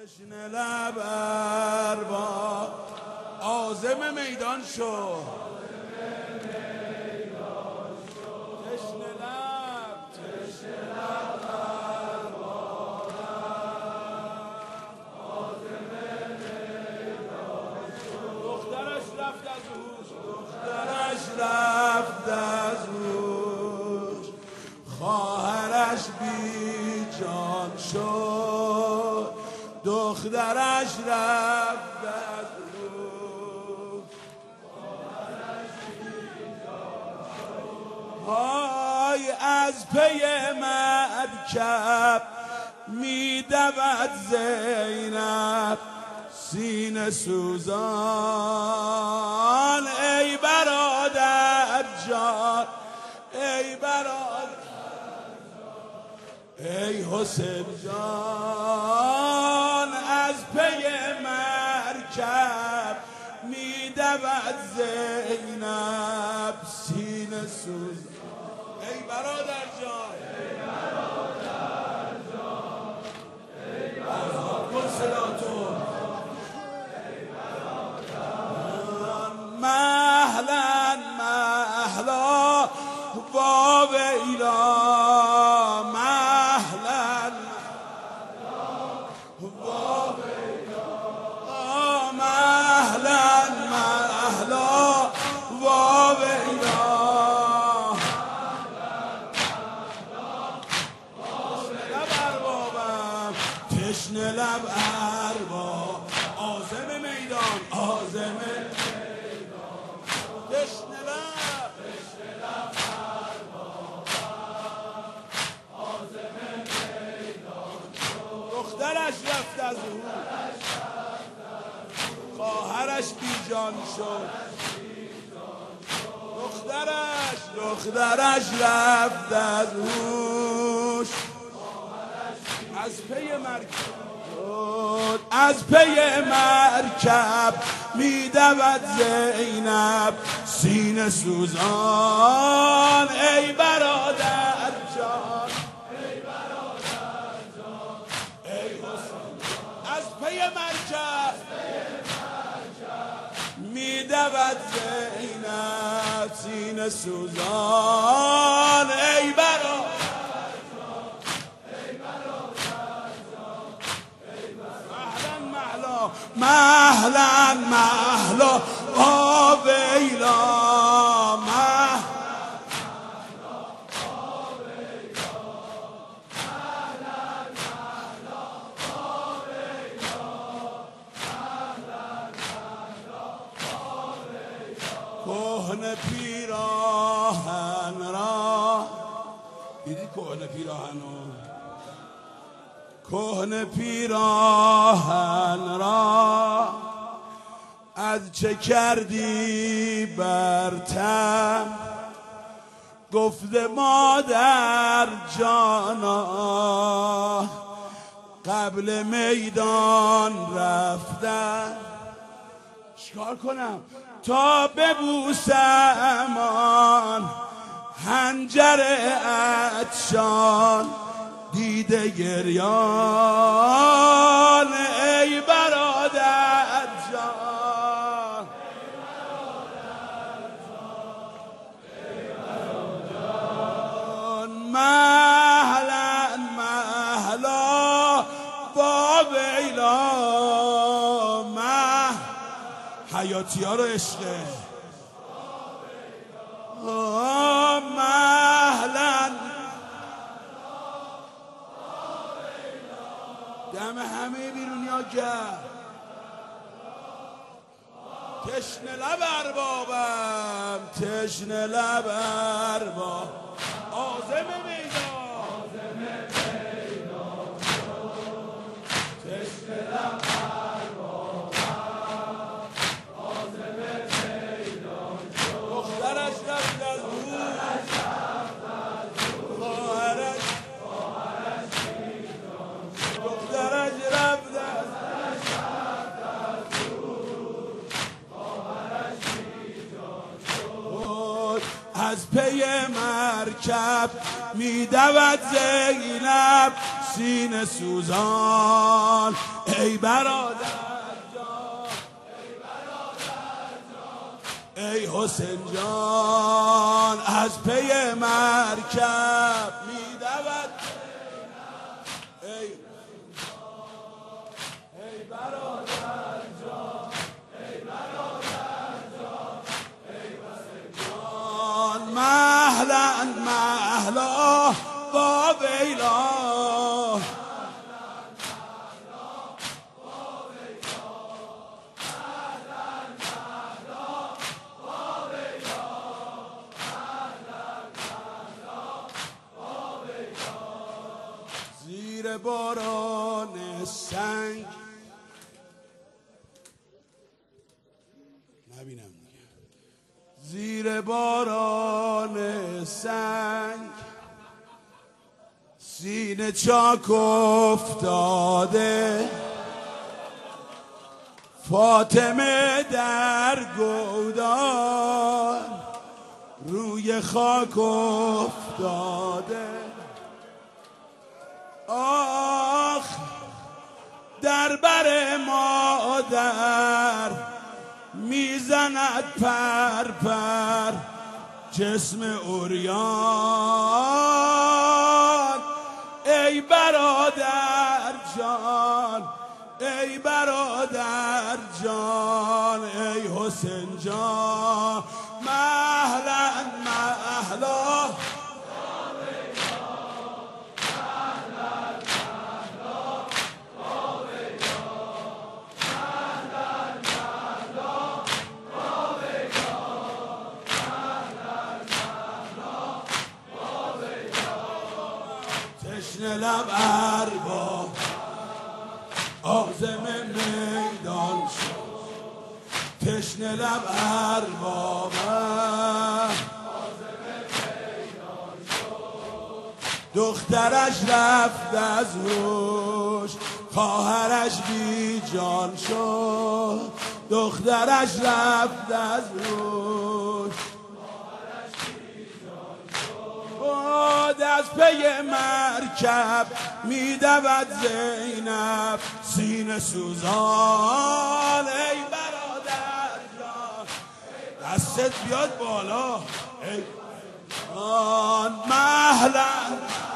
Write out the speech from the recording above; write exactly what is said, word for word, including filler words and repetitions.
تشنه لب ارباب عازم میدان شو، تشنه لب تشنه لب ارباب عازم میدان شو. دخترش رفت از هوش، دخترش رفت از هوش، خواهرش بی جان شد، دخترش رفت از هوش، خواهرش بی جان شد. های از پی مرکب می دود زینب سینه سوزان، ای برادر جان ای برادر ای حسین جان، از پی مرکب می دود زینب سینه سوزان، ای برادر جان ای برادر جان ای برادر مهلا مهلا و ویلا، مهلا و ویلا، مهلا مهلا و ویلا، لب اربابم تشنه لب ارباب عازم میدان، عازم تشنه لب تشنه لب ارباب عازم میدان شد، دخترش رفت از او، خواهرش بی جان شد، دخترش دخترش رفت از هوش، از پی مرکب از پی مرکب می دود زینب سینه سوزان، ای برادر جان ای برادر جان ای حسین، از پی مرکب می دود زینب سینه سوزان، ای برادر مهلا مهلا و ویلا، کهنه پیراهن را دیدی، کهنه پیراهنو، کهنه پیراهن را از چه کردی برتر، گفته مادر جانا قبل میدان رفتن، چیکار کنم تا ببوسم آن حنجر عطشان، دیده گریان ای برادر جان ای برادر جان، مهلا مهلا با ویلا، مه حیاتی ها رو عشقه، مهلا دم همه بیرونی ها کرد، تشنه لب اربابم تشنه لب ارباب عازم میدان، تشنه لب اربابم عازم میدان شد، دخترش رفت از او، خواهرش دخترش رفت از پی مرکب می دود زینب سینه سوزان ای برادر جان، ای حسین جان از پی مرکب میدود ای ای برادر جان، ای برادر جان، ای حسین جان مهلا مهلا با ویلا زیر باران سنگ نبینم دیگه، زیر باران سنگ سینه چاک افتاده، فاطمه در گودان روی خاک افتاده. آخ در بر مادر میزند پر پر جسم عریان ای برادر جان، ای برادر جان، ای حسین جان مهلا مهلا تشنه لب ارباب عازم میدان شد، تشنه لب ارباب عازم میدان شد. دخترش رفت از هوش، خواهرش بی جان شد، دخترش رفت از هوش، از پی مرکب میدود زینب سینه سوزان ای برادر جان، دستت بیاد بالا ای آن مهلا